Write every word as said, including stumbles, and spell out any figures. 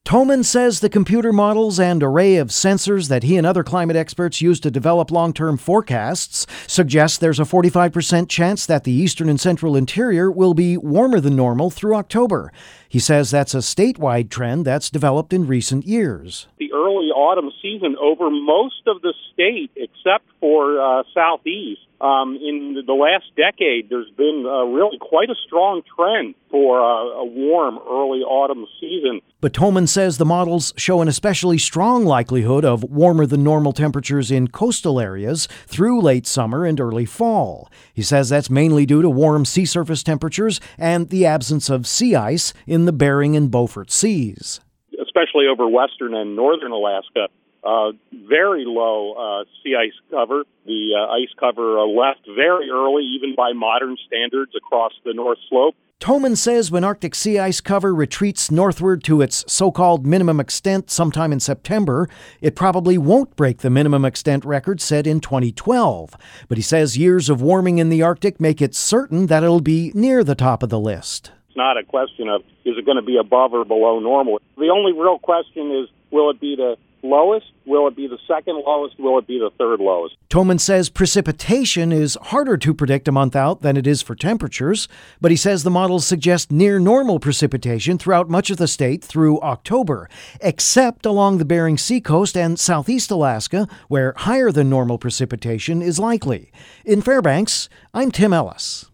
Thoman says the computer models and array of sensors that he and other climate experts use to develop long-term forecasts suggest there's a forty-five percent chance that the eastern and central interior will be warmer than normal through October. He says that's a statewide trend that's developed in recent years. The early autumn season over most of the state, except for uh, southeast, um, in the last decade, there's been uh, really quite a strong trend for uh, a warm early autumn season. But Thoman says the models show an especially strong likelihood of warmer than normal temperatures in coastal areas through late summer and early fall. He says that's mainly due to warm sea surface temperatures and the absence of sea ice in the Bering and Beaufort Seas. Especially over western and northern Alaska. Uh, very low uh, sea ice cover. The uh, ice cover uh, left very early, even by modern standards, across the North Slope. Thoman says when Arctic sea ice cover retreats northward to its so-called minimum extent sometime in September, it probably won't break the minimum extent record set in twenty twelve. But he says years of warming in the Arctic make it certain that it'll be near the top of the list. It's not a question of is it going to be above or below normal. The only real question is, will it be the lowest? Will it be the second lowest? Will it be the third lowest? Thoman says precipitation is harder to predict a month out than it is for temperatures, but he says the models suggest near normal precipitation throughout much of the state through October, except along the Bering Sea coast and southeast Alaska, where higher than normal precipitation is likely. In Fairbanks, I'm Tim Ellis.